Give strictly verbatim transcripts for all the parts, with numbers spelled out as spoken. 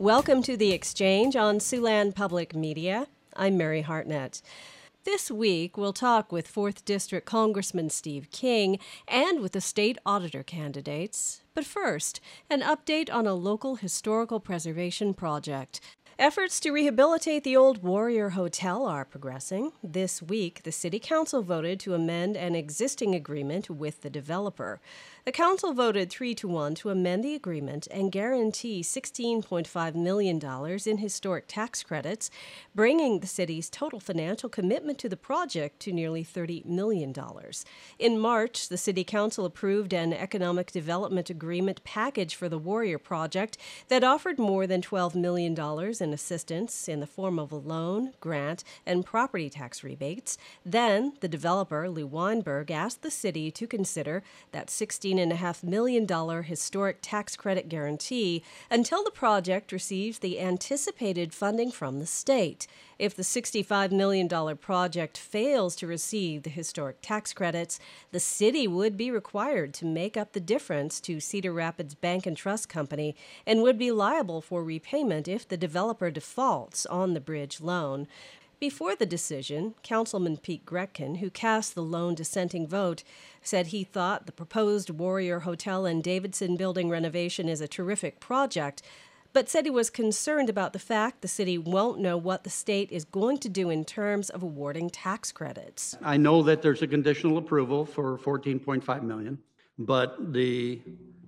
Welcome to The Exchange on Siouxland Public Media. I'm Mary Hartnett. This week, we'll talk with fourth District Congressman Steve King and with the state auditor candidates. But first, an update on a local historical preservation project. Efforts to rehabilitate the old Warrior Hotel are progressing. This week, the City Council voted to amend an existing agreement with the developer. The council voted three to one to amend the agreement and guarantee sixteen point five million dollars in historic tax credits, bringing the city's total financial commitment to the project to nearly thirty million dollars. In March, the City Council approved an economic development agreement package for the Warrior project that offered more than twelve million dollars in assistance in the form of a loan, grant, and property tax rebates. Then, the developer, Lou Weinberg, asked the city to consider that sixteen point five million dollars historic tax credit guarantee until the project receives the anticipated funding from the state. If the sixty-five million dollars project fails to receive the historic tax credits, the city would be required to make up the difference to Cedar Rapids Bank and Trust Company and would be liable for repayment if the developer defaults on the bridge loan. Before the decision, Councilman Pete Gretkin, who cast the lone dissenting vote, said he thought the proposed Warrior Hotel and Davidson building renovation is a terrific project, but said he was concerned about the fact the city won't know what the state is going to do in terms of awarding tax credits. I know that there's a conditional approval for fourteen point five million dollars, but the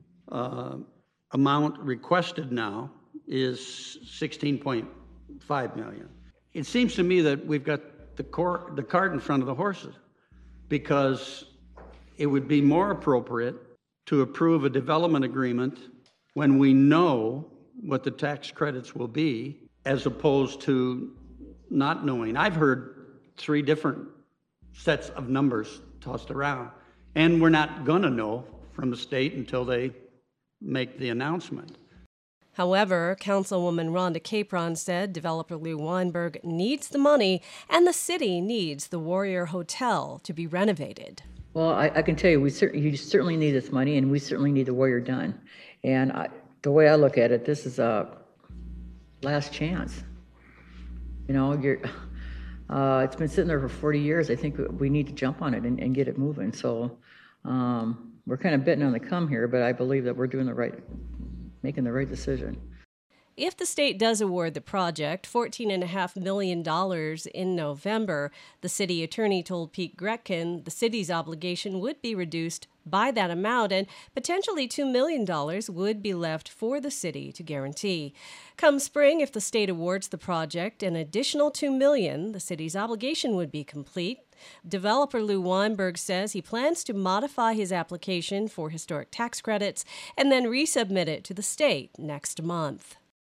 uh, amount requested now is sixteen point five million dollars. It seems to me that we've got the, cor- the cart in front of the horses, because it would be more appropriate to approve a development agreement when we know what the tax credits will be, as opposed to not knowing. I've heard three different sets of numbers tossed around, and we're not going to know from the state until they make the announcement. However, Councilwoman Rhonda Capron said developer Lou Weinberg needs the money and the city needs the Warrior Hotel to be renovated. Well, I, I can tell you, we cer- you certainly need this money, and we certainly need the Warrior done. And I, the way I look at it, this is a last chance. You know, you're, uh, it's been sitting there for forty years. I think we need to jump on it and, and get it moving. So um, we're kind of betting on the come here, but I believe that we're doing the right making the right decision. If the state does award the project fourteen point five million dollars in November, the city attorney told Pete Gretkin the city's obligation would be reduced by that amount and potentially two million dollars would be left for the city to guarantee. Come spring, if the state awards the project an additional two million dollars, the city's obligation would be complete. Developer Lou Weinberg says he plans to modify his application for historic tax credits and then resubmit it to the state next month.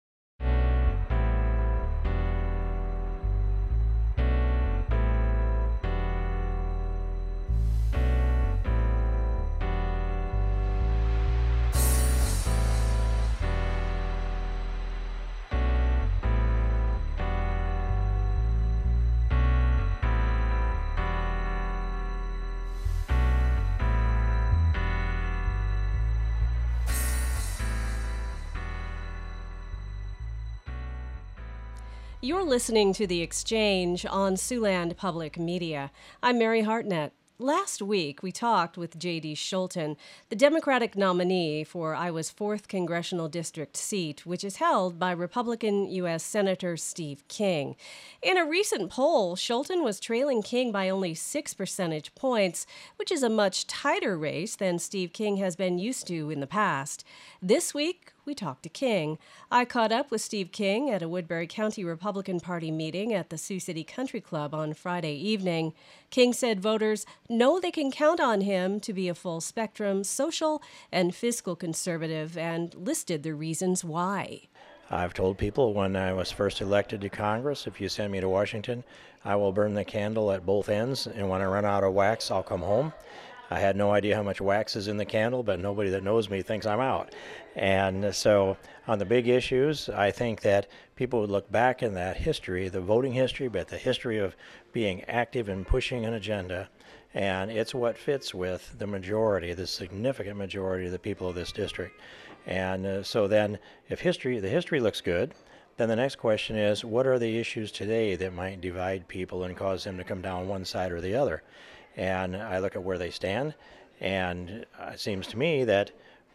You're listening to The Exchange on Siouxland Public Media. I'm Mary Hartnett. Last week, we talked with J D Scholten, the Democratic nominee for Iowa's fourth Congressional District seat, which is held by Republican U S Senator Steve King. In a recent poll, Scholten was trailing King by only six percentage points, which is a much tighter race than Steve King has been used to in the past. This week, we talked to King. I caught up with Steve King at a Woodbury County Republican Party meeting at the Sioux City Country Club on Friday evening. King said voters know they can count on him to be a full-spectrum social and fiscal conservative and listed the reasons why. I've told people when I was first elected to Congress, if you send me to Washington, I will burn the candle at both ends, and when I run out of wax, I'll come home. I had no idea how much wax is in the candle, but nobody that knows me thinks I'm out. And so on the big issues, I think that people would look back in that history, the voting history, but the history of being active and pushing an agenda, And it's what fits with the majority, the significant majority of the people of this district. And uh, so then if history, the history looks good, then the next question is, what are the issues today that might divide people and cause them to come down one side or the other? And I look at where they stand, and it seems to me that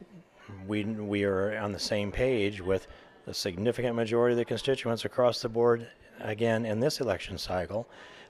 we we are on the same page with the significant majority of the constituents across the board, again, in this election cycle.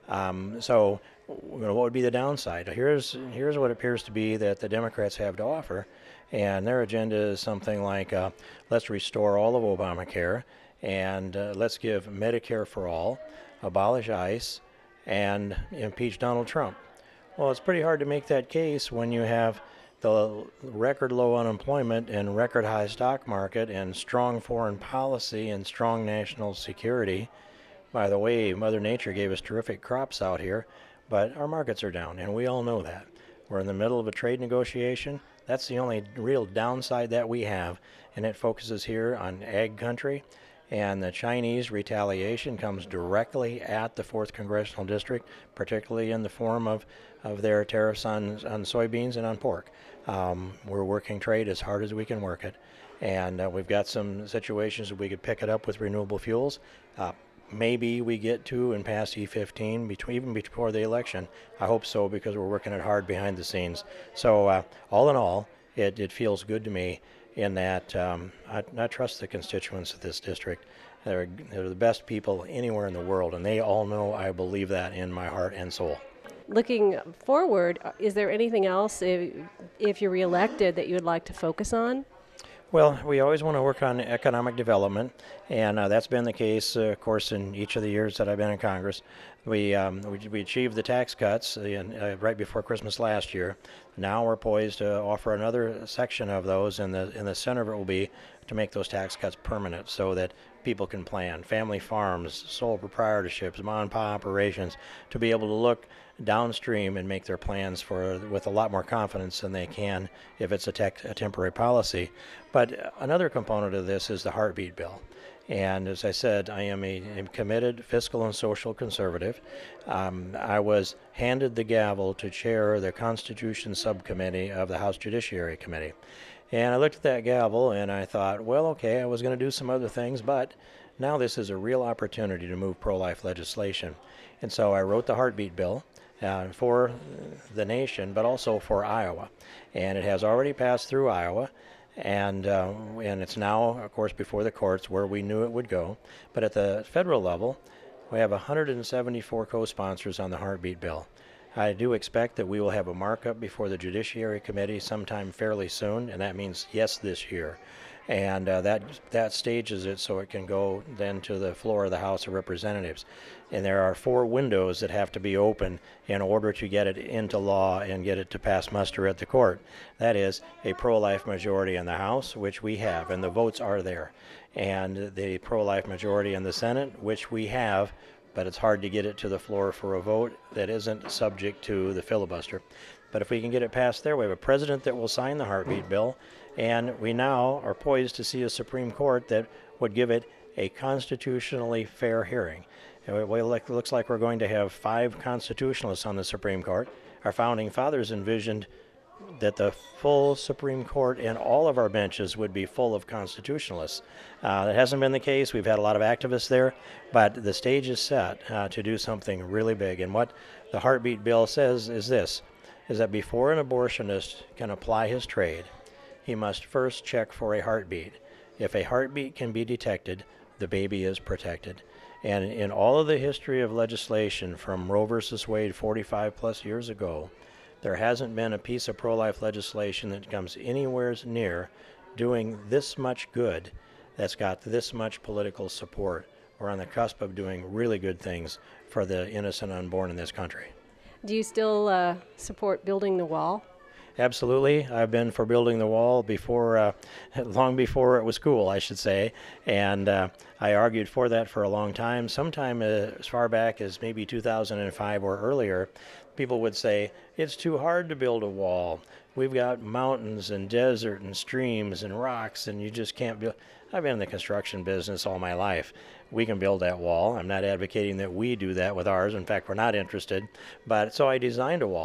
Um, so you know, what would be the downside? Here's, here's what appears to be that the Democrats have to offer, and their agenda is something like, uh, let's restore all of Obamacare, and uh, let's give Medicare for all, abolish ICE, and impeach Donald Trump. Well, it's pretty hard to make that case when you have the record low unemployment and record high stock market and strong foreign policy and strong national security. By the way, Mother Nature gave us terrific crops out here, but our markets are down, and we all know that. We're in the middle of a trade negotiation. That's the only real downside that we have, and it focuses here on ag country. And the Chinese retaliation comes directly at the fourth Congressional District, particularly in the form of, of their tariffs on, on soybeans and on pork. Um, we're working trade as hard as we can work it. And uh, we've got some situations that we could pick it up with renewable fuels. Uh, maybe we get to and pass E fifteen between, even before the election. I hope so, because we're working it hard behind the scenes. So uh, all in all, it, it feels good to me in that um, I, I trust the constituents of this district. They're, they're the best people anywhere in the world, and they all know I believe that in my heart and soul. Looking forward, is there anything else, if, if you're reelected, that you would like to focus on? Well, we always want to work on economic development, and uh, that's been the case, uh, of course, in each of the years that I've been in Congress. We um, we, we achieved the tax cuts uh, right before Christmas last year. Now we're poised to offer another section of those, and the in the center of it will be to make those tax cuts permanent, so that people can plan. Family farms, sole proprietorships, mom and pop operations, to be able to look downstream and make their plans for with a lot more confidence than they can if it's a, tech, a temporary policy. But another component of this is the heartbeat bill. And as I said, I am a, a committed fiscal and social conservative. Um, I was handed the gavel to chair the Constitution Subcommittee of the House Judiciary Committee. And I looked at that gavel and I thought, well, okay, I was going to do some other things, but now this is a real opportunity to move pro-life legislation. And so I wrote the heartbeat bill uh, for the nation, but also for Iowa. And it has already passed through Iowa. And uh, and it's now, of course, before the courts where we knew it would go. But at the federal level, we have one hundred seventy-four co-sponsors on the heartbeat bill. I do expect that we will have a markup before the Judiciary Committee sometime fairly soon, and that means yes this year. And uh, that that stages it so it can go then to the floor of the House of Representatives. And there are four windows that have to be open in order to get it into law and get it to pass muster at the court. That is a pro-life majority in the House, which we have, and the votes are there. And the pro-life majority in the Senate, which we have, but it's hard to get it to the floor for a vote that isn't subject to the filibuster. But if we can get it passed there, we have a president that will sign the heartbeat bill, and we now are poised to see a Supreme Court that would give it a constitutionally fair hearing. It looks like we're going to have five constitutionalists on the Supreme Court. Our founding fathers envisioned that the full Supreme Court and all of our benches would be full of constitutionalists. Uh, that hasn't been the case. We've had a lot of activists there, but the stage is set uh, to do something really big. And what the heartbeat bill says is this, is that before an abortionist can apply his trade, he must first check for a heartbeat. If a heartbeat can be detected, the baby is protected. And in all of the history of legislation from Roe versus Wade forty-five plus years ago, there hasn't been a piece of pro-life legislation that comes anywhere near doing this much good, that's got this much political support. We're on the cusp of doing really good things for the innocent unborn in this country. Do you still uh, support building the wall? Absolutely. I've been for building the wall before, uh, long before it was cool, I should say. And uh, I argued for that for a long time. Sometime uh, as far back as maybe two thousand five or earlier, people would say, it's too hard to build a wall. We've got mountains and desert and streams and rocks, and you just can't build. I've been in the construction business all my life. We can build that wall. I'm not advocating that we do that with ours. In fact, we're not interested. But so I designed a wall.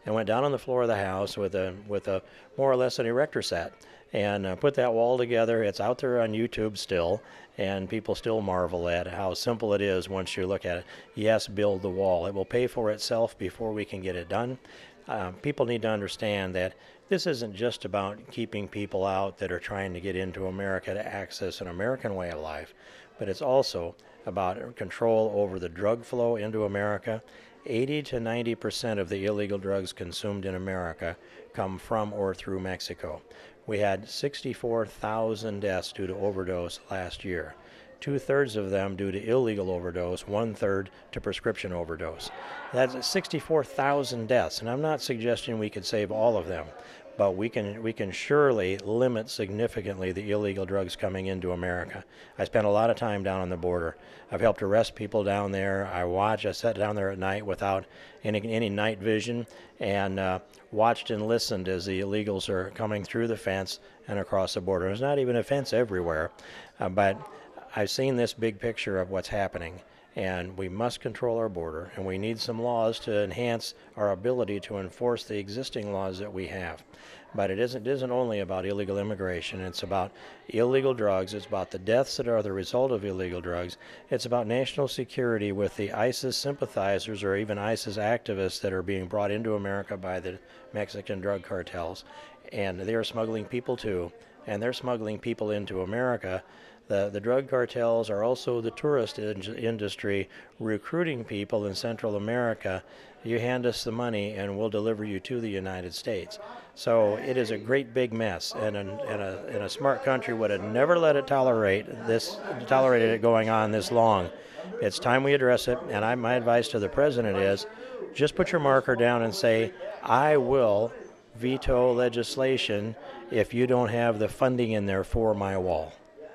and went down on the floor of the house with a with a more or less an erector set and uh, put that wall together. It's out there on YouTube still, and people still marvel at how simple it is once you look at it. Yes, build the wall. It will pay for itself before we can get it done. Uh, people need to understand that this isn't just about keeping people out that are trying to get into America to access an American way of life, but it's also about control over the drug flow into America. eighty to ninety percent of the illegal drugs consumed in America come from or through Mexico. We had sixty-four thousand deaths due to overdose last year. Two-thirds of them due to illegal overdose, one-third to prescription overdose. That's sixty-four thousand deaths, and I'm not suggesting we could save all of them, but we can we can surely limit significantly the illegal drugs coming into America. I spent a lot of time down on the border. I've helped arrest people down there. I watch, I sat down there at night without any, any night vision and uh, watched and listened as the illegals are coming through the fence and across the border. There's not even a fence everywhere, uh, but I've seen this big picture of what's happening, and we must control our border, and we need some laws to enhance our ability to enforce the existing laws that we have. But it isn't, it isn't only about illegal immigration. It's about illegal drugs. It's about the deaths that are the result of illegal drugs. It's about national security with the ISIS sympathizers or even ISIS activists that are being brought into America by the Mexican drug cartels. And they are smuggling people too, and they're smuggling people into America. The, the drug cartels are also the tourist in- industry recruiting people in Central America. You hand us the money and we'll deliver you to the United States. So it is a great big mess, and, an, and, a, and a smart country would have never let it tolerate this, tolerated it going on this long. It's time we address it, and I, my advice to the president is just put your marker down and say, I will veto legislation if you don't have the funding in there for my wall.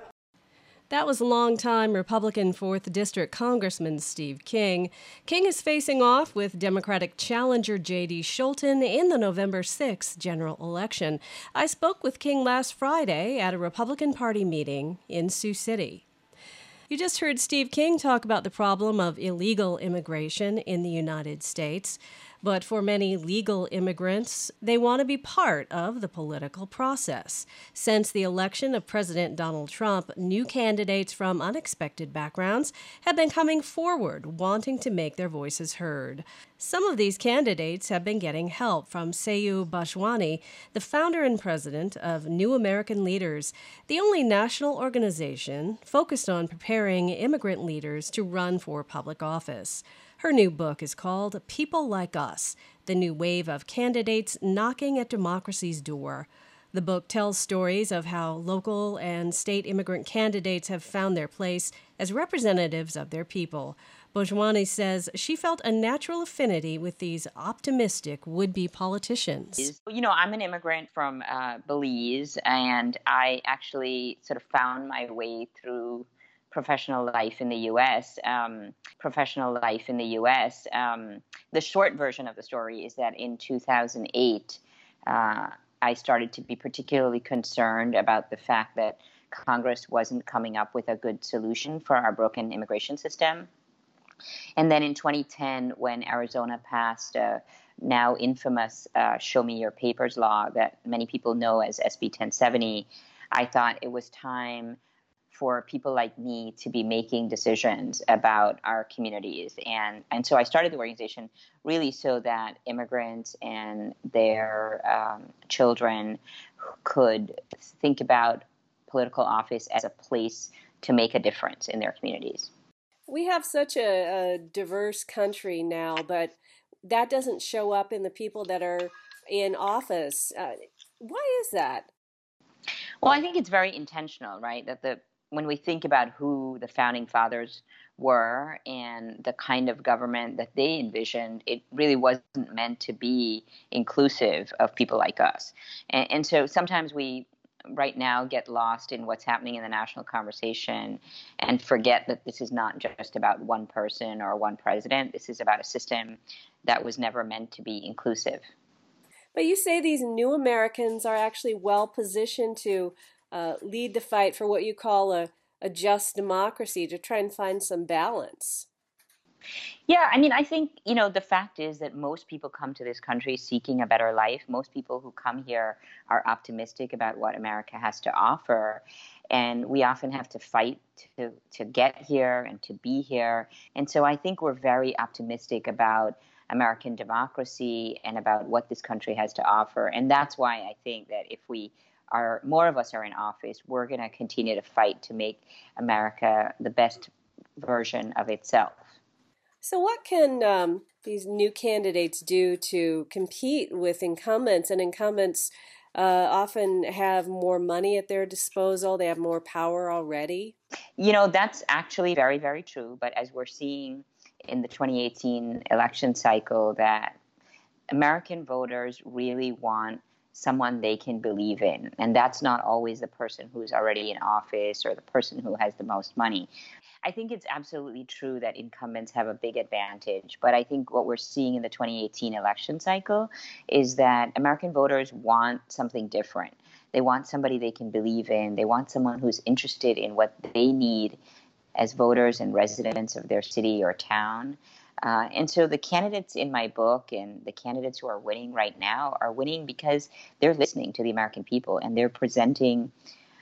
That was longtime Republican fourth District Congressman Steve King. King is facing off with Democratic challenger J D Scholten in the November sixth general election. I spoke with King last Friday at a Republican Party meeting in Sioux City. You just heard Steve King talk about the problem of illegal immigration in the United States. But for many legal immigrants, they want to be part of the political process. Since the election of President Donald Trump, new candidates from unexpected backgrounds have been coming forward, wanting to make their voices heard. Some of these candidates have been getting help from Seyu Bhajwani, the founder and president of New American Leaders, the only national organization focused on preparing immigrant leaders to run for public office. Her new book is called People Like Us, the new wave of candidates knocking at democracy's door. The book tells stories of how local and state immigrant candidates have found their place as representatives of their people. Bhajwani says she felt a natural affinity with these optimistic would-be politicians. You know, I'm an immigrant from uh, Belize, and I actually sort of found my way through professional life in the U S. Um, professional life in the U S. Um, the short version of the story is that in two thousand eight, uh, I started to be particularly concerned about the fact that Congress wasn't coming up with a good solution for our broken immigration system. And then in twenty ten, when Arizona passed a now infamous uh, Show Me Your Papers law that many people know as S B ten seventy, I thought it was time for people like me to be making decisions about our communities. And, and so I started the organization really so that immigrants and their um, children could think about political office as a place to make a difference in their communities. We have such a, a diverse country now, but that doesn't show up in the people that are in office. Uh, why is that? Well, I think it's very intentional, right? That the when we think about who the founding fathers were and the kind of government that they envisioned, it really wasn't meant to be inclusive of people like us. And, and so sometimes we right now get lost in what's happening in the national conversation and forget that this is not just about one person or one president. This is about a system that was never meant to be inclusive. But you say these new Americans are actually well positioned to uh, lead the fight for what you call a, a just democracy, to try and find some balance. Yeah, I mean, I think, you know, the fact is that most people come to this country seeking a better life. Most people who come here are optimistic about what America has to offer. And we often have to fight to, to get here and to be here. And so I think we're very optimistic about American democracy and about what this country has to offer. And that's why I think that if we are, more of us are in office, we're going to continue to fight to make America the best version of itself. So what can um, these new candidates do to compete with incumbents? And incumbents uh, often have more money at their disposal. They have more power already. You know, that's actually very, very true. But as we're seeing in the twenty eighteen election cycle, that American voters really want someone they can believe in. And that's not always the person who's already in office or the person who has the most money. I think it's absolutely true that incumbents have a big advantage. But I think what we're seeing in the twenty eighteen election cycle is that American voters want something different. They want somebody they can believe in. They want someone who's interested in what they need as voters and residents of their city or town. Uh, and so the candidates in my book and the candidates who are winning right now are winning because they're listening to the American people, and they're presenting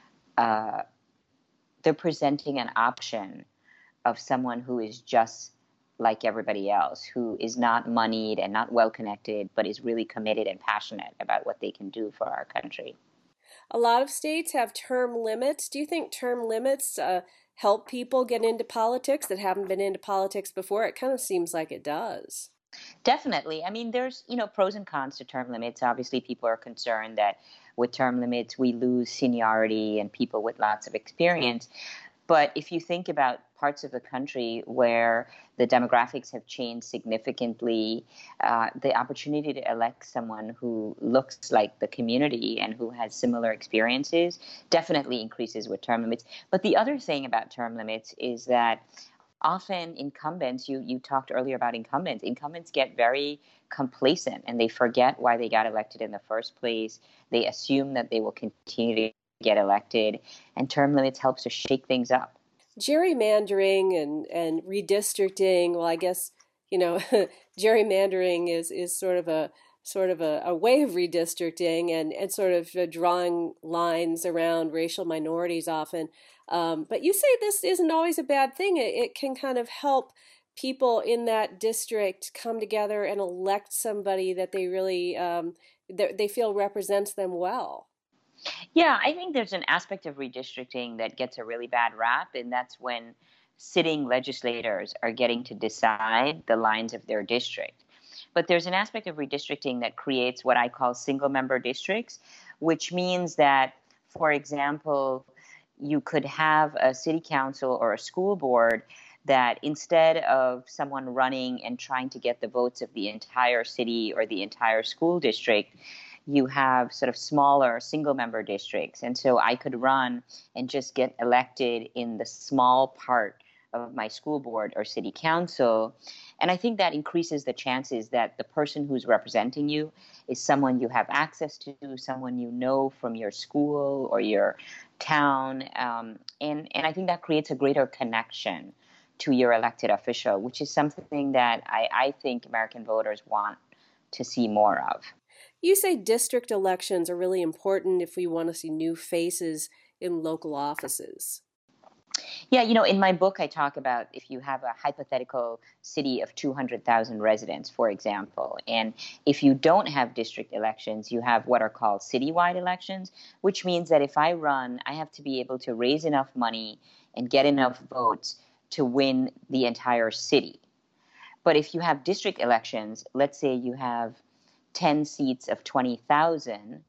uh, they're presenting an option of someone who is just like everybody else, who is not moneyed and not well connected, but is really committed and passionate about what they can do for our country. A lot of states have term limits. Do you think term limits uh, help people get into politics that haven't been into politics before? It kind of seems like it does. Definitely. I mean, there's, you know, pros and cons to term limits. Obviously, people are concerned that with term limits, we lose seniority and people with lots of experience. But if you think about parts of the country where the demographics have changed significantly, uh, the opportunity to elect someone who looks like the community and who has similar experiences definitely increases with term limits. But the other thing about term limits is that often incumbents, you, you talked earlier about incumbents, incumbents get very complacent and they forget why they got elected in the first place. They assume that they will continue to get elected, and term limits helps to shake things up. Gerrymandering and, and redistricting, well, I guess, you know, gerrymandering is, is sort of a sort of a, a way of redistricting and, and sort of uh, drawing lines around racial minorities often. Um, but you say this isn't always a bad thing. It, it can kind of help people in that district come together and elect somebody that they really um, they, they feel represents them well. Yeah, I think there's an aspect of redistricting that gets a really bad rap, and that's when sitting legislators are getting to decide the lines of their district. But there's an aspect of redistricting that creates what I call single-member districts, which means that, for example, you could have a city council or a school board that instead of someone running and trying to get the votes of the entire city or the entire school district, you have sort of smaller single-member districts. And so I could run and just get elected in the small part of my school board or city council. And I think that increases the chances that the person who's representing you is someone you have access to, someone you know from your school or your town. Um, and, and I think that creates a greater connection to your elected official, which is something that I, I think American voters want to see more of. You say district elections are really important if we want to see new faces in local offices. Yeah, you know, in my book, I talk about if you have a hypothetical city of two hundred thousand residents, for example, and if you don't have district elections, you have what are called citywide elections, which means that if I run, I have to be able to raise enough money and get enough votes to win the entire city. But if you have district elections, let's say you have ten seats of twenty thousand,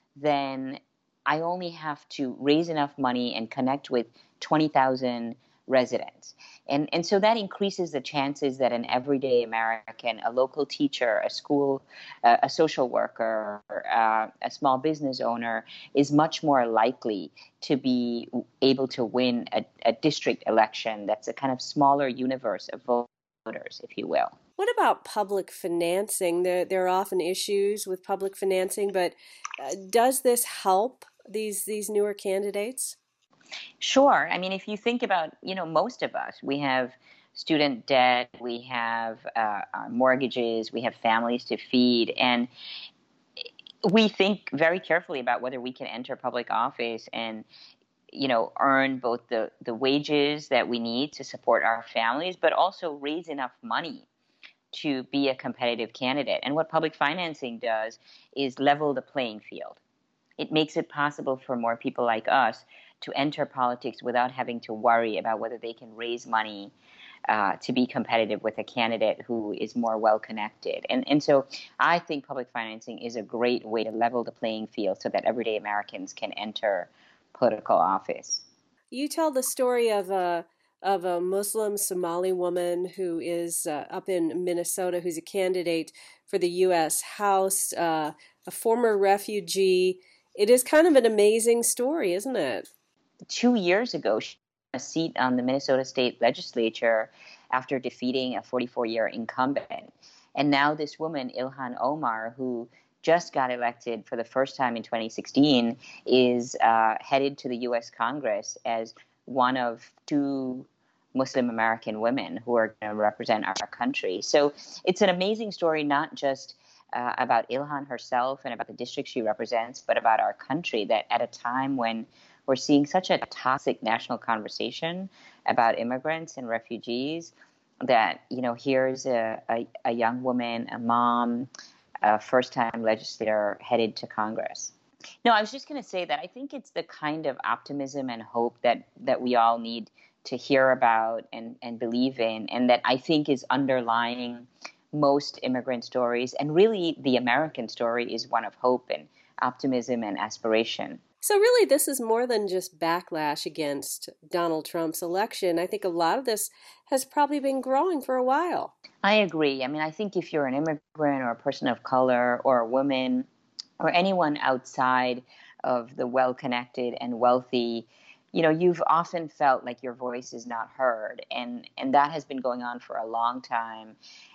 then I only have to raise enough money and connect with twenty thousand residents. And, and so that increases the chances that an everyday American, a local teacher, a school, uh, a social worker, uh, a small business owner is much more likely to be able to win a, a district election that's a kind of smaller universe of voters, if you will. What about public financing? There, there are often issues with public financing, but uh, does this help these these newer candidates? Sure. I mean, if you think about, you know, most of us, we have student debt, we have uh, our mortgages, we have families to feed, and we think very carefully about whether we can enter public office and, you know, earn both the, the wages that we need to support our families, but also raise enough money to be a competitive candidate. And what public financing does is level the playing field. It makes it possible for more people like us to enter politics without having to worry about whether they can raise money uh, to be competitive with a candidate who is more well-connected. And, and so I think public financing is a great way to level the playing field so that everyday Americans can enter political office. You tell the story of a of a Muslim Somali woman who is uh, up in Minnesota, who's a candidate for the U S House, uh, a former refugee. It is kind of an amazing story, isn't it? Two years ago, she had a seat on the Minnesota State Legislature after defeating a forty-four-year incumbent. And now this woman, Ilhan Omar, who just got elected for the first time in twenty sixteen, is uh, headed to the U S Congress as one of two Muslim American women who are going to represent our country. So it's an amazing story, not just uh, about Ilhan herself and about the district she represents, but about our country, that at a time when we're seeing such a toxic national conversation about immigrants and refugees, that, you know, here's a, a, a young woman, a mom, a first-time legislator headed to Congress. No, I was just going to say that I think it's the kind of optimism and hope that, that we all need to hear about and, and believe in, and that I think is underlying most immigrant stories. And really, the American story is one of hope and optimism and aspiration. So really, this is more than just backlash against Donald Trump's election. I think a lot of this has probably been growing for a while. I agree. I mean, I think if you're an immigrant or a person of color or a woman or anyone outside of the well-connected and wealthy, you know, you've often felt like your voice is not heard. And, and that has been going on for a long time.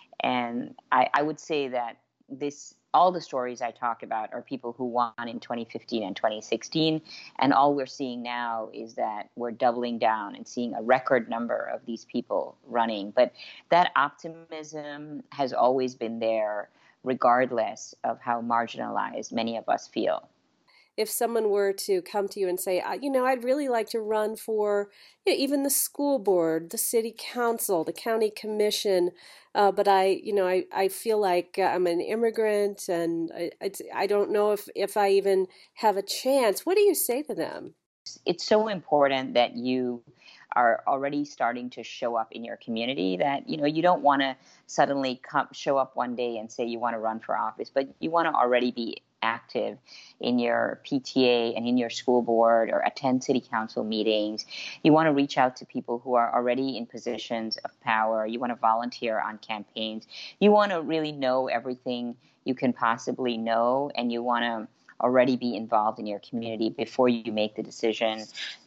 And I, I would say that this all the stories I talk about are people who won in twenty fifteen and twenty sixteen. And all we're seeing now is that we're doubling down and seeing a record number of these people running. But that optimism has always been there, regardless of how marginalized many of us feel. If someone were to come to you and say, you know, I'd really like to run for, you know, even the school board, the city council, the county commission, uh, but I, you know, I, I feel like I'm an immigrant and I, I, I don't know if, if I even have a chance. What do you say to them? It's so important that you are already starting to show up in your community, that, you know, you don't want to suddenly come, show up one day and say you want to run for office, but you want to already be active in your P T A and in your school board or attend city council meetings. You want to reach out to people who are already in positions of power. You want to volunteer on campaigns. You want to really know everything you can possibly know, and you want to already be involved in your community before you make the decision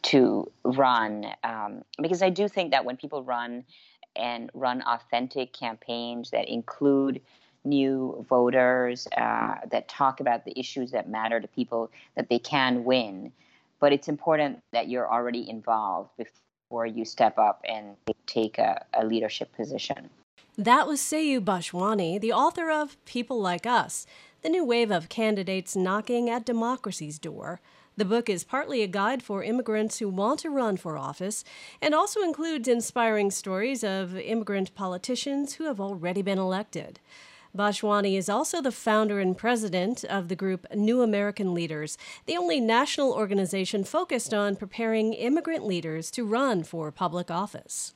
to run. Um, because I do think that when people run and run authentic campaigns that include new voters, uh, that talk about the issues that matter to people, that they can win. But it's important that you're already involved before you step up and take a, a leadership position. That was Seyu Bhashwani, the author of People Like Us, the new wave of candidates knocking at democracy's door. The book is partly a guide for immigrants who want to run for office and also includes inspiring stories of immigrant politicians who have already been elected. Bhashwani is also the founder and president of the group New American Leaders, the only national organization focused on preparing immigrant leaders to run for public office.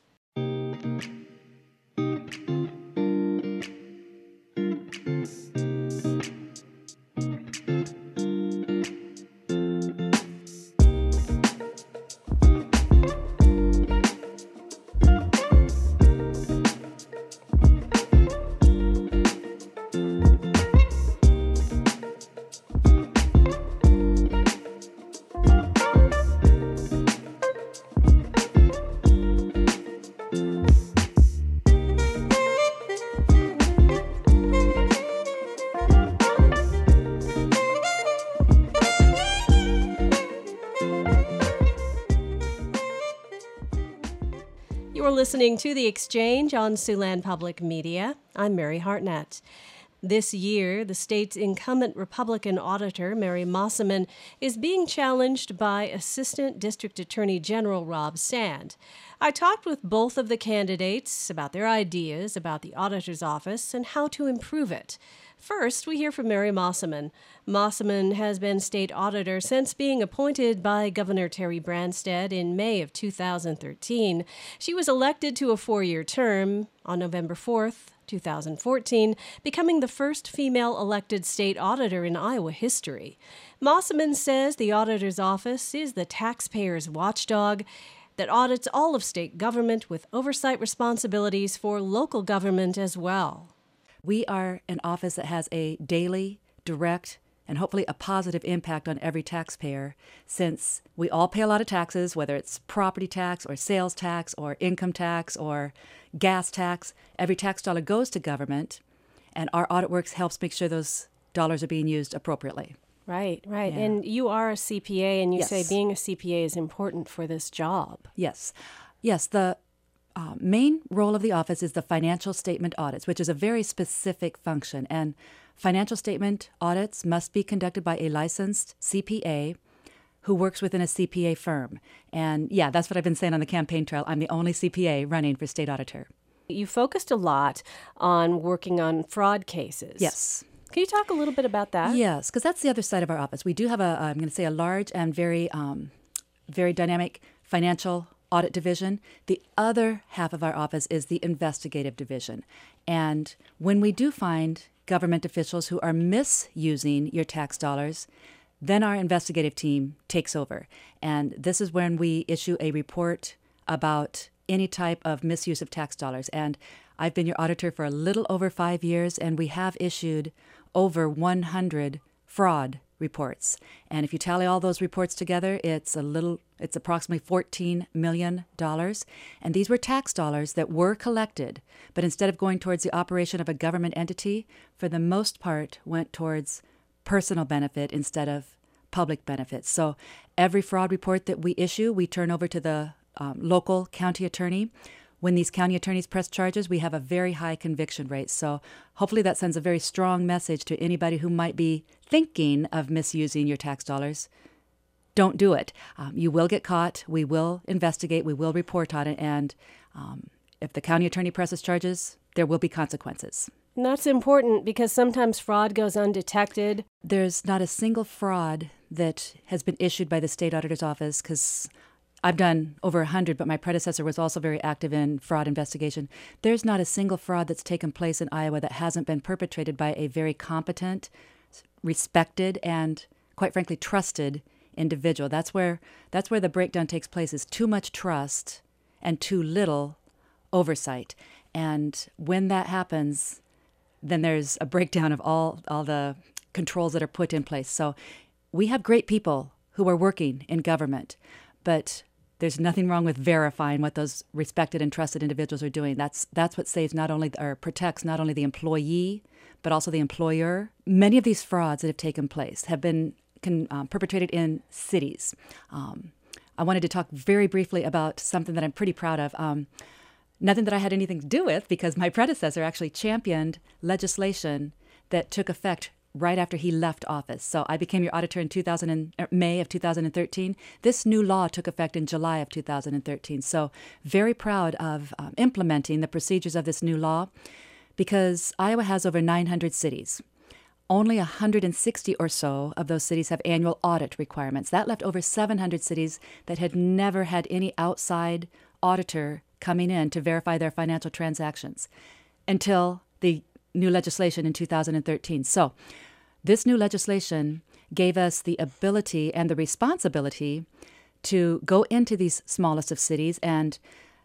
You're listening to The Exchange on Siouxland Public Media. I'm Mary Hartnett. This year, the state's incumbent Republican auditor, Mary Mossaman, is being challenged by Assistant District Attorney General Rob Sand. I talked with both of the candidates about their ideas about the auditor's office and how to improve it. First, we hear from Mary Mossaman. Mossaman has been state auditor since being appointed by Governor Terry Branstad in May of two thousand thirteen. She was elected to a four-year term on November fourth, two thousand fourteen, becoming the first female elected state auditor in Iowa history. Mossaman says the auditor's office is the taxpayer's watchdog that audits all of state government with oversight responsibilities for local government as well. We are an office that has a daily, direct, and hopefully a positive impact on every taxpayer, since we all pay a lot of taxes, whether it's property tax or sales tax or income tax or gas tax. Every tax dollar goes to government, and our Audit Works helps make sure those dollars are being used appropriately. Right, right. Yeah. And you are a C P A, and you Yes. say being a C P A is important for this job. Yes. Yes, the uh, main role of the office is the financial statement audits, which is a very specific function. And financial statement audits must be conducted by a licensed C P A who works within a C P A firm. And yeah, that's what I've been saying on the campaign trail. I'm the only C P A running for state auditor. You focused a lot on working on fraud cases. Yes. Can you talk a little bit about that? Yes, because that's the other side of our office. We do have a, I'm going to say, a large and very, um, very dynamic financial audit division. The other half of our office is the investigative division. And when we do find government officials who are misusing your tax dollars, then our investigative team takes over. And this is when we issue a report about any type of misuse of tax dollars. And I've been your auditor for a little over five years, and we have issued over one hundred fraud reports. And if you tally all those reports together, it's a little, it's approximately fourteen million dollars. And these were tax dollars that were collected, but instead of going towards the operation of a government entity, for the most part went towards personal benefit instead of public benefits. So every fraud report that we issue, we turn over to the um, local county attorney. When these county attorneys press charges, we have a very high conviction rate. So hopefully that sends a very strong message to anybody who might be thinking of misusing your tax dollars. Don't do it. Um, you will get caught. We will investigate. We will report on it. And um, if the county attorney presses charges, there will be consequences. And that's important because sometimes fraud goes undetected. There's not a single fraud that has been issued by the state auditor's office, because I've done over one hundred, but my predecessor was also very active in fraud investigation. There's not a single fraud that's taken place in Iowa that hasn't been perpetrated by a very competent, respected, and quite frankly, trusted individual. That's where that's where the breakdown takes place, is too much trust and too little oversight. And when that happens, then there's a breakdown of all, all the controls that are put in place. So we have great people who are working in government, but there's nothing wrong with verifying what those respected and trusted individuals are doing. That's that's what saves not only or protects not only the employee, but also the employer. Many of these frauds that have taken place have been can, um, perpetrated in cities. Um, I wanted to talk very briefly about something that I'm pretty proud of. Um, nothing that I had anything to do with, because my predecessor actually championed legislation that took effect right after he left office. So I became your auditor in two thousand and, er, May of two thousand thirteen. This new law took effect in July of two thousand thirteen. So very proud of um, implementing the procedures of this new law, because Iowa has over nine hundred cities. Only one hundred sixty or so of those cities have annual audit requirements. That left over seven hundred cities that had never had any outside auditor coming in to verify their financial transactions until the new legislation in two thousand thirteen. So this new legislation gave us the ability and the responsibility to go into these smallest of cities and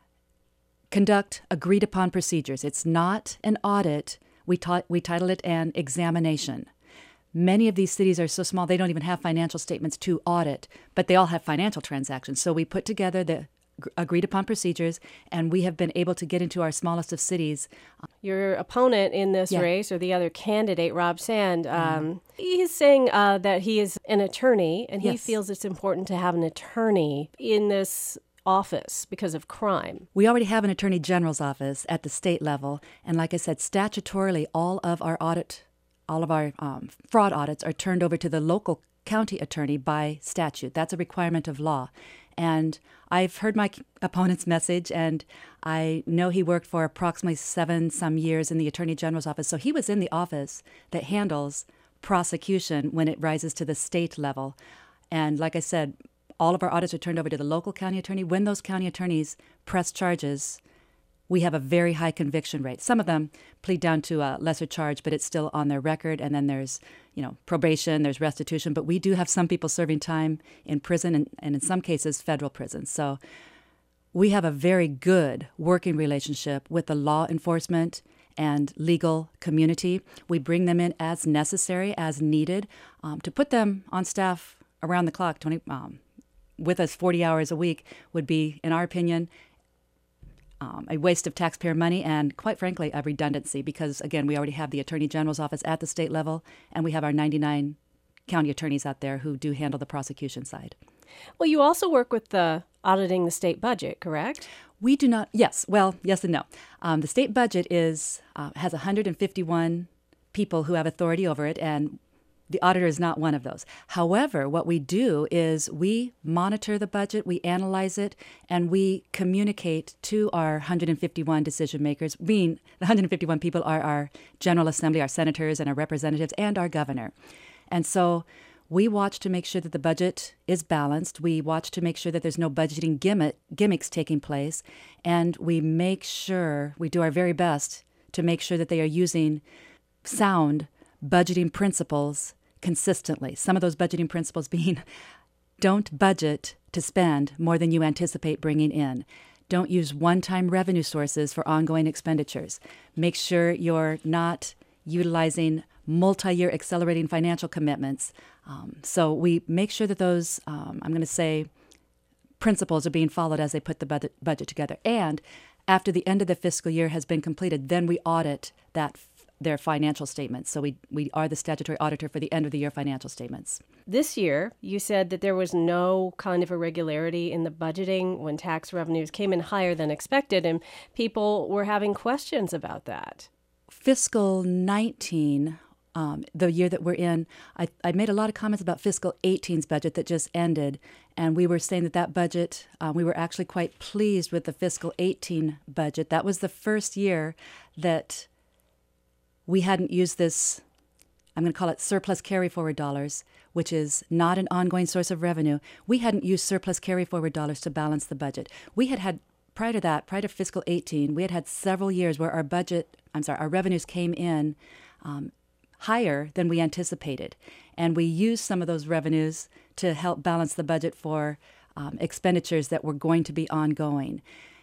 conduct agreed upon procedures. It's not an audit. We, ta- we title it an examination. Many of these cities are so small they don't even have financial statements to audit, but they all have financial transactions. So we put together the agreed upon procedures, and we have been able to get into our smallest of cities. Your opponent in this Yeah. race, or the other candidate, Rob Sand, um, he's saying uh, that he is an attorney, and he Yes. feels it's important to have an attorney in this office because of crime. We already have an Attorney General's office at the state level, and like I said, statutorily, all of our audit, all of our um, fraud audits are turned over to the local county attorney by statute. That's a requirement of law. And I've heard my opponent's message, and I know he worked for approximately seven some years in the Attorney General's office. So he was in the office that handles prosecution when it rises to the state level. And like I said, all of our audits are turned over to the local county attorney. When those county attorneys press charges, we have a very high conviction rate. Some of them plead down to a lesser charge, but it's still on their record. And then there's, you know, probation, there's restitution. But we do have some people serving time in prison and, and in some cases, federal prison. So we have a very good working relationship with the law enforcement and legal community. We bring them in as necessary, as needed, um, to put them on staff around the clock, twenty um, with us forty hours a week would be, in our opinion, um, a waste of taxpayer money and, quite frankly, a redundancy because, again, we already have the Attorney General's office at the state level, and we have our ninety-nine county attorneys out there who do handle the prosecution side. Well, you also work with the auditing the state budget, correct? We do not, yes, well, yes and no. Um, the state budget is uh, has one hundred fifty-one people who have authority over it, and the auditor is not one of those. However, what we do is we monitor the budget, we analyze it, and we communicate to our one hundred fifty-one decision makers. Being the one hundred fifty-one people are our General Assembly, our senators and our representatives, and our governor. And so we watch to make sure that the budget is balanced. We watch to make sure that there's no budgeting gimmick, gimmicks taking place. And we make sure, we do our very best to make sure that they are using sound budgeting principles consistently. Some of those budgeting principles being don't budget to spend more than you anticipate bringing in. Don't use one-time revenue sources for ongoing expenditures. Make sure you're not utilizing multi-year accelerating financial commitments. Um, so we make sure that those, um, I'm going to say, principles are being followed as they put the budget, budget together. And after the end of the fiscal year has been completed, then we audit that their financial statements. So we, we are the statutory auditor for the end of the year financial statements. This year, you said that there was no kind of irregularity in the budgeting when tax revenues came in higher than expected, and people were having questions about that. Fiscal nineteen, um, the year that we're in, I, I made a lot of comments about fiscal eighteen's budget that just ended, and we were saying that that budget, uh, we were actually quite pleased with the fiscal eighteen budget. That was the first year that we hadn't used this, I'm going to call it surplus carry-forward dollars, which is not an ongoing source of revenue. We hadn't used surplus carry-forward dollars to balance the budget. We had had, prior to that, prior to fiscal eighteen, we had had several years where our budget, I'm sorry, our revenues came in um, higher than we anticipated. And we used some of those revenues to help balance the budget for um, expenditures that were going to be ongoing.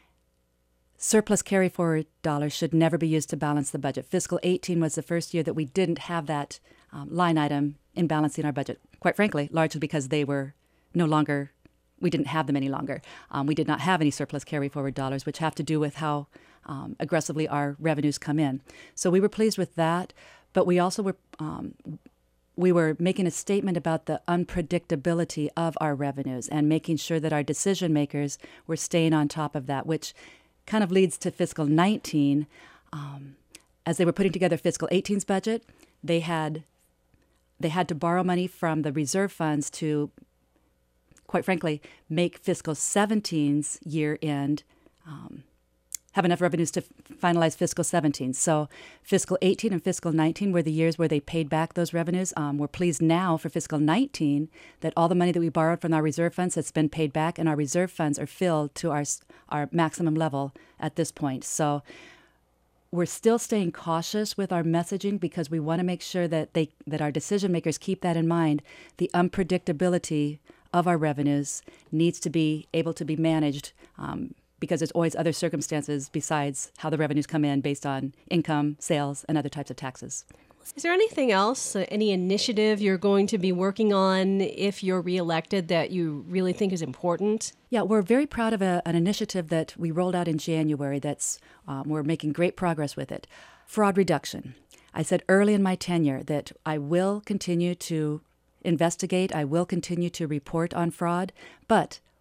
Surplus carry-forward dollars should never be used to balance the budget. Fiscal eighteen was the first year that we didn't have that um, line item in balancing our budget, quite frankly, largely because they were no longer, we didn't have them any longer. Um, we did not have any surplus carry-forward dollars, which have to do with how um, aggressively our revenues come in. So we were pleased with that, but we also were um, we were making a statement about the unpredictability of our revenues and making sure that our decision makers were staying on top of that, which kind of leads to fiscal nineteen. Um, as they were putting together fiscal eighteen's budget, they had they had to borrow money from the reserve funds to, quite frankly, make fiscal seventeen's year end um, have enough revenues to finalize fiscal seventeen. So fiscal eighteen and fiscal nineteen were the years where they paid back those revenues. Um, we're pleased now for fiscal nineteen that all the money that we borrowed from our reserve funds has been paid back, and our reserve funds are filled to our our maximum level at this point. So we're still staying cautious with our messaging because we want to make sure that they that our decision makers keep that in mind. The unpredictability of our revenues needs to be able to be managed um, because there's always other circumstances besides how the revenues come in based on income, sales, and other types of taxes. Is there anything else, uh, any initiative you're going to be working on if you're reelected that you really think is important? Yeah, we're very proud of a, an initiative that we rolled out in January that's, um, we're making great progress with it. Fraud reduction. I said early in my tenure that I will continue to investigate, I will continue to report on fraud, but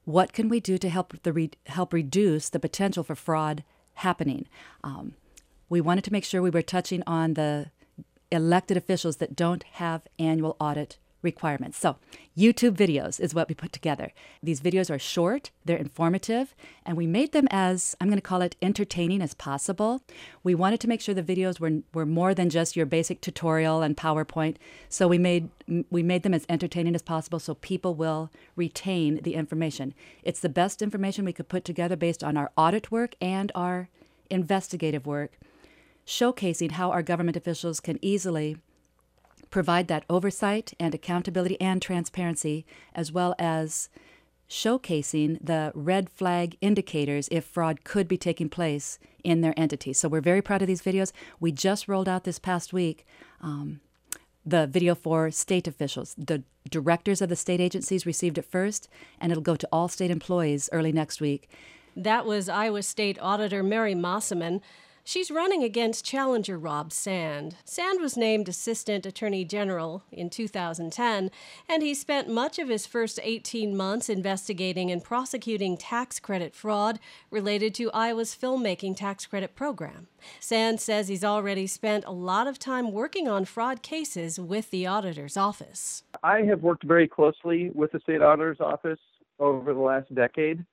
what can we do to help the re- help reduce the potential for fraud happening? Um, we wanted to make sure we were touching on the elected officials that don't have annual audit requirements. So YouTube videos is what we put together. These videos are short, they're informative, and we made them as, I'm going to call it, entertaining as possible. We wanted to make sure the videos were were more than just your basic tutorial and PowerPoint. So we made we made them as entertaining as possible so people will retain the information. It's the best information we could put together based on our audit work and our investigative work, showcasing how our government officials can easily provide that oversight and accountability and transparency, as well as showcasing the red flag indicators if fraud could be taking place in their entity. So we're very proud of these videos. We just rolled out this past week um, the video for state officials. The directors of the state agencies received it first, and it'll go to all state employees early next week. That was Iowa State Auditor Mary Mosselman. She's running against challenger Rob Sand. Sand was named Assistant Attorney General in two thousand ten, and he spent much of his first eighteen months investigating and prosecuting tax credit fraud related to Iowa's filmmaking tax credit program. Sand says he's already spent a lot of time working on fraud cases with the auditor's office. I have worked very closely with the state auditor's office over the last decade,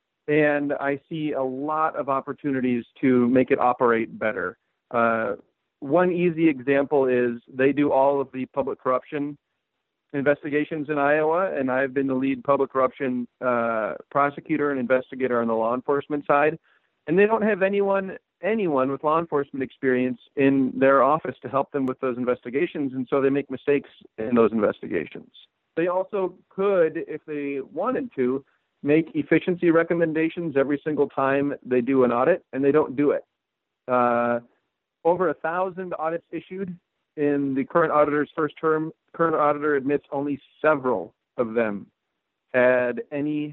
and I see a lot of opportunities to make it operate better. Uh, one easy example is they do all of the public corruption investigations in Iowa, and I've been the lead public corruption uh, prosecutor and investigator on the law enforcement side. And they don't have anyone anyone with law enforcement experience in their office to help them with those investigations, and so they make mistakes in those investigations. They also could, if they wanted to, make efficiency recommendations every single time they do an audit, and they don't do it. Uh, over a thousand audits issued in the current auditor's first term. Current auditor admits only several of them had any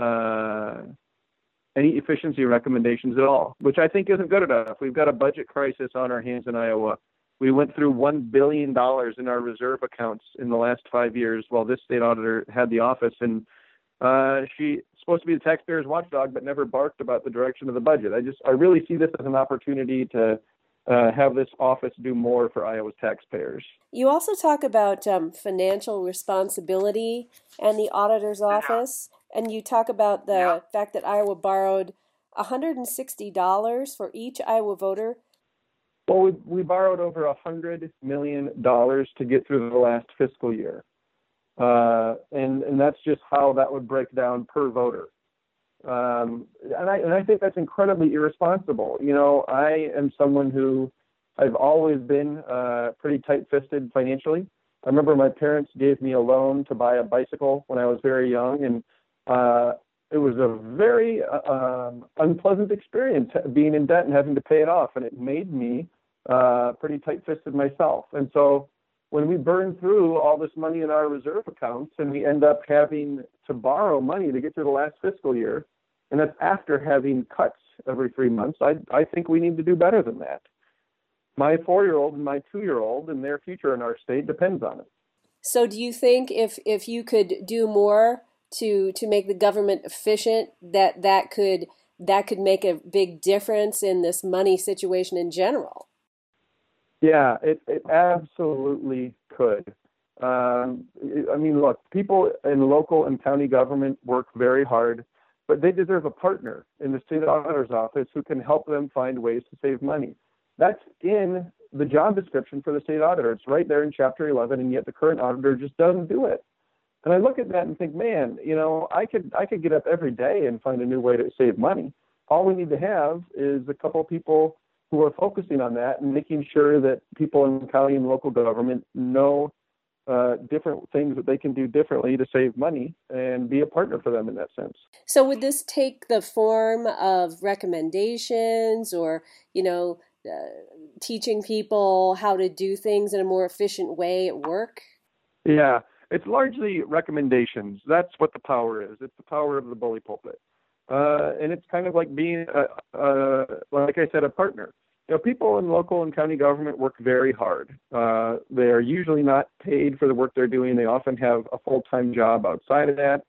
uh, any efficiency recommendations at all, which I think isn't good enough. We've got a budget crisis on our hands in Iowa. We went through one billion dollars in our reserve accounts in the last five years while this state auditor had the office, and Uh, she's supposed to be the taxpayer's watchdog, but never barked about the direction of the budget. I just, I really see this as an opportunity to uh, have this office do more for Iowa's taxpayers. You also talk about um, financial responsibility and the auditor's office, and you talk about the yeah. fact that Iowa borrowed one hundred sixty dollars for each Iowa voter. Well, we, we borrowed over one hundred million dollars to get through the last fiscal year. Uh, and, and that's just how that would break down per voter. Um, and, I, and I think that's incredibly irresponsible. You know, I am someone who I've always been uh, pretty tight-fisted financially. I remember my parents gave me a loan to buy a bicycle when I was very young, and uh, it was a very uh, um, unpleasant experience being in debt and having to pay it off, and it made me uh, pretty tight-fisted myself. And so when we burn through all this money in our reserve accounts and we end up having to borrow money to get through the last fiscal year, and that's after having cuts every three months, I, I think we need to do better than that. My four-year-old and my two-year-old and their future in our state depends on it. So do you think if, if you could do more to to make the government efficient, that that could that could make a big difference in this money situation in general? Yeah, it, it absolutely could. Um, I mean, look, people in local and county government work very hard, but they deserve a partner in the state auditor's office who can help them find ways to save money. That's in the job description for the state auditor. It's right there in Chapter eleven, and yet the current auditor just doesn't do it. And I look at that and think, man, you know, I could I could get up every day and find a new way to save money. All we need to have is a couple of people who are focusing on that and making sure that people in county and local government know uh, different things that they can do differently to save money and be a partner for them in that sense. So would this take the form of recommendations or, you know, uh, teaching people how to do things in a more efficient way at work? Yeah, it's largely recommendations. That's what the power is. It's the power of the bully pulpit. Uh, and it's kind of like being, a, a, like I said, a partner. You know, people in local and county government work very hard. Uh, they're usually not paid for the work they're doing. They often have a full-time job outside of that.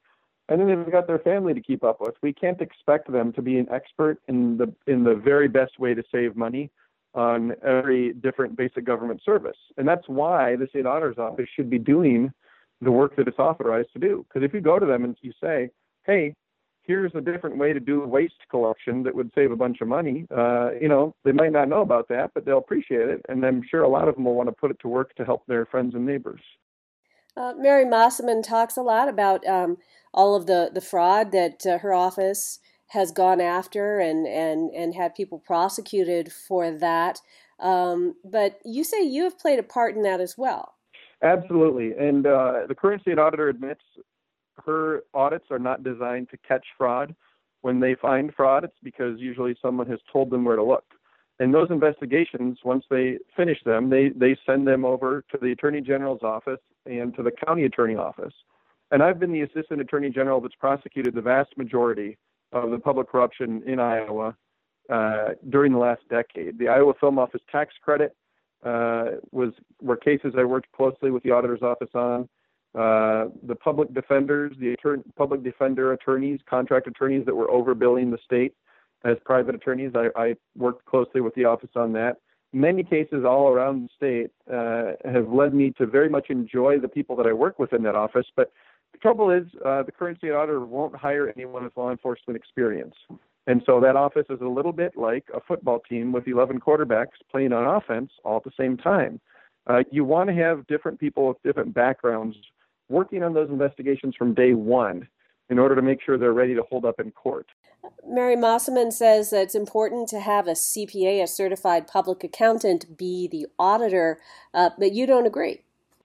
and then they've got their family to keep up with. We can't expect them to be an expert in the in the very best way to save money on every different basic government service. And that's why the state auditor's office should be doing the work that it's authorized to do. Because if you go to them and you say, hey, here's a different way to do waste collection that would save a bunch of money, uh, you know, they might not know about that, but they'll appreciate it. And I'm sure a lot of them will want to put it to work to help their friends and neighbors. Uh, Mary Mosselman talks a lot about um, all of the, the fraud that uh, her office has gone after and, and, and had people prosecuted for that. Um, but you say you have played a part in that as well. Absolutely. And uh, the current state auditor admits her audits are not designed to catch fraud. When they find fraud, it's because usually someone has told them where to look. And those investigations, once they finish them, they, they send them over to the Attorney General's office and to the county attorney office. And I've been the Assistant Attorney General that's prosecuted the vast majority of the public corruption in Iowa uh, during the last decade. The Iowa Film Office tax credit uh, was were cases I worked closely with the auditor's office on. Uh, the public defenders, the attorney, public defender attorneys, contract attorneys that were overbilling the state as private attorneys, I, I worked closely with the office on that. Many cases all around the state uh, have led me to very much enjoy the people that I work with in that office. But the trouble is, uh, the current state auditor won't hire anyone with law enforcement experience. And so that office is a little bit like a football team with eleven quarterbacks playing on offense all at the same time. Uh, you want to have different people with different backgrounds working on those investigations from day one in order to make sure they're ready to hold up in court. Mary Mosselman says that it's important to have a C P A, a certified public accountant, be the auditor, uh, but you don't agree.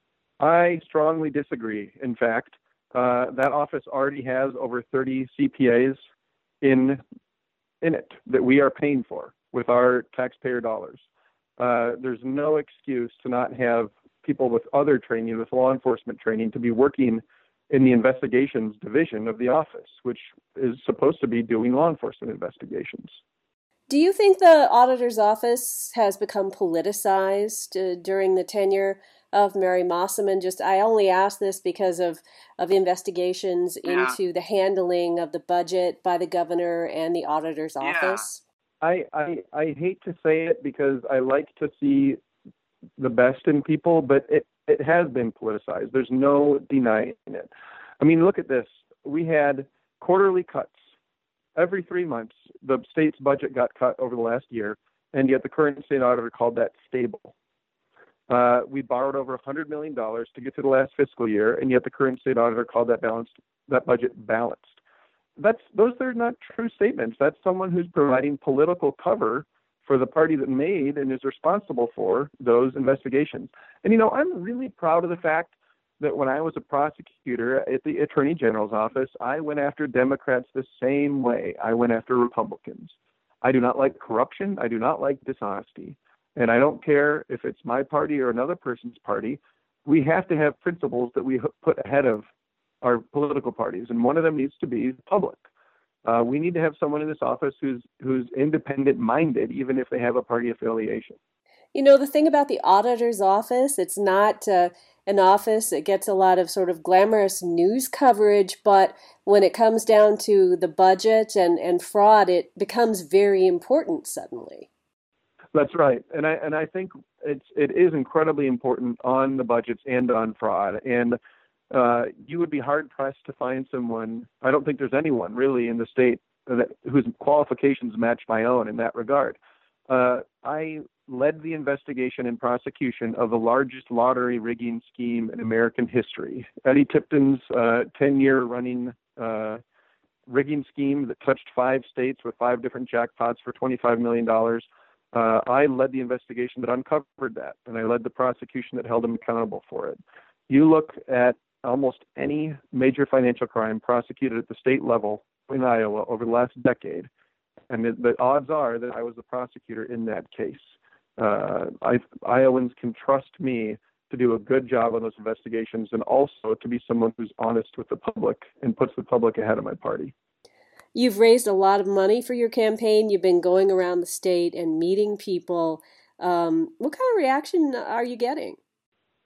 I strongly disagree. In fact, uh, that office already has over thirty C P As in in it that we are paying for with our taxpayer dollars. Uh, there's no excuse to not have people with other training, with law enforcement training, to be working in the investigations division of the office, which is supposed to be doing law enforcement investigations. Do you think the auditor's office has become politicized uh, during the tenure of Mary Mosselman? Just, I only ask this because of, of investigations yeah. into the handling of the budget by the governor and the auditor's yeah. office. I, I I hate to say it because I like to see the best in people, but it, it has been politicized. There's no denying it. I mean, look at this. We had quarterly cuts. Every three months, the state's budget got cut over the last year, and yet the current state auditor called that stable. Uh, we borrowed over one hundred million dollars to get to the last fiscal year, and yet the current state auditor called that balanced, that budget balanced. That's those are not true statements. That's someone who's providing political cover for the party that made and is responsible for those investigations. And, you know, I'm really proud of the fact that when I was a prosecutor at the Attorney General's office, I went after Democrats the same way I went after Republicans. I do not like corruption. I do not like dishonesty. And I don't care if it's my party or another person's party. We have to have principles that we put ahead of our political parties, and one of them needs to be public. Uh, we need to have someone in this office who's who's independent-minded, even if they have a party affiliation. You know, the thing about the auditor's office, it's not uh, an office that gets a lot of sort of glamorous news coverage, but when it comes down to the budget and, and fraud, it becomes very important suddenly. That's right, and I and I think it's it is incredibly important on the budgets and on fraud. And uh, you would be hard pressed to find someone. I don't think there's anyone really in the state that, whose qualifications match my own in that regard. Uh, I led the investigation and prosecution of the largest lottery rigging scheme in American history. Eddie Tipton's uh, ten-year running uh, rigging scheme that touched five states with five different jackpots for twenty-five million dollars. Uh, I led the investigation that uncovered that, and I led the prosecution that held him accountable for it. You look at almost any major financial crime prosecuted at the state level in Iowa over the last decade, and the, the odds are that I was the prosecutor in that case. Uh, I, Iowans can trust me to do a good job on those investigations, and also to be someone who's honest with the public and puts the public ahead of my party. You've raised a lot of money for your campaign. You've been going around the state and meeting people. Um, what kind of reaction are you getting?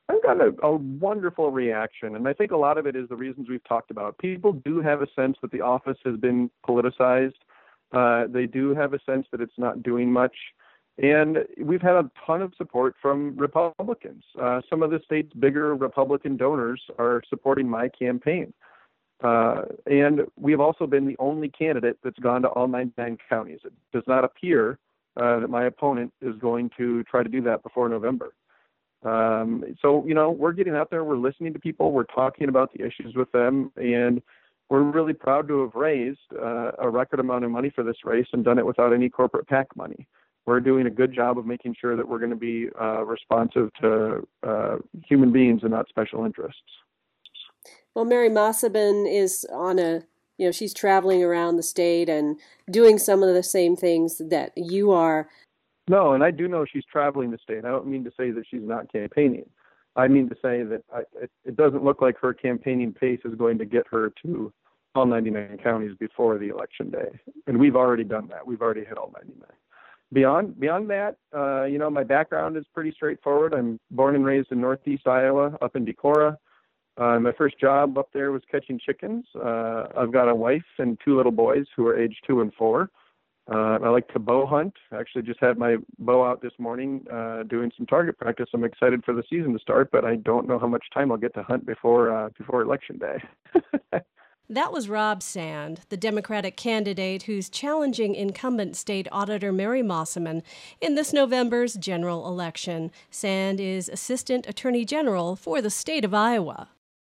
I've got a, a wonderful reaction, and I think a lot of it is the reasons we've talked about. People do have a sense that the office has been politicized. Uh, they do have a sense that it's not doing much. And we've had a ton of support from Republicans. Uh, some of the state's bigger Republican donors are supporting my campaign. Uh, and we've also been the only candidate that's gone to all ninety-nine counties. It does not appear uh, that my opponent is going to try to do that before November. Um, so, you know, we're getting out there, we're listening to people, we're talking about the issues with them, and we're really proud to have raised uh, a record amount of money for this race and done it without any corporate PAC money. We're doing a good job of making sure that we're going to be uh, responsive to uh, human beings and not special interests. Well, Mary Mossaman is on a, you know, she's traveling around the state and doing some of the same things that you are. No, and I do know she's traveling the state. I don't mean to say that she's not campaigning. I mean to say that I, it, it doesn't look like her campaigning pace is going to get her to all ninety-nine counties before the election day. And we've already done that. We've already hit all ninety-nine. Beyond beyond that, uh, you know, my background is pretty straightforward. I'm born and raised in Northeast Iowa, up in Decorah. Uh, my first job up there was catching chickens. Uh, I've got a wife and two little boys who are age two and four. Uh, I like to bow hunt. I actually just had my bow out this morning uh, doing some target practice. I'm excited for the season to start, but I don't know how much time I'll get to hunt before uh, before Election Day. That was Rob Sand, the Democratic candidate who's challenging incumbent state auditor Mary Mossaman in this November's general election. Sand is Assistant Attorney General for the state of Iowa.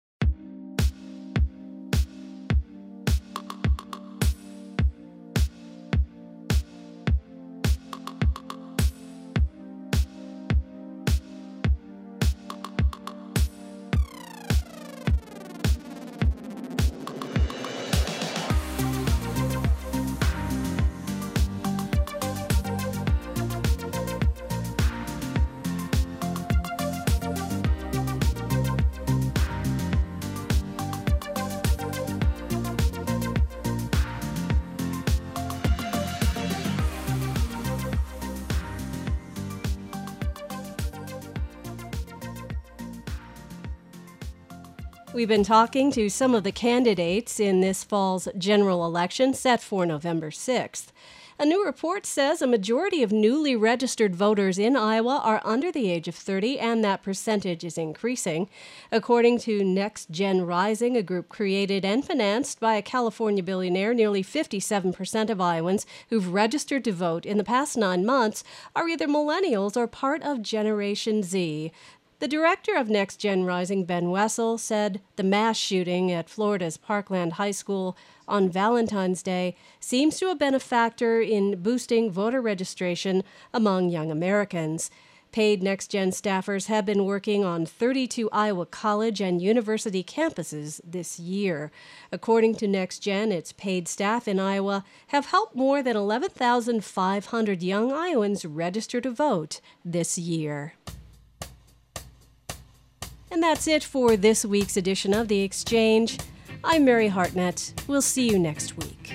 We've been talking to some of the candidates in this fall's general election set for November sixth. A new report says a majority of newly registered voters in Iowa are under the age of thirty, and that percentage is increasing. According to Next Gen Rising, a group created and financed by a California billionaire, nearly fifty-seven percent of Iowans who've registered to vote in the past nine months are either millennials or part of Generation Z. The director of Next Gen Rising, Ben Wessel, said the mass shooting at Florida's Parkland High School on Valentine's Day seems to have been a factor in boosting voter registration among young Americans. Paid Next Gen staffers have been working on thirty-two Iowa college and university campuses this year. According to Next Gen, its paid staff in Iowa have helped more than eleven thousand five hundred young Iowans register to vote this year. And that's it for this week's edition of The Exchange. I'm Mary Hartnett. We'll see you next week.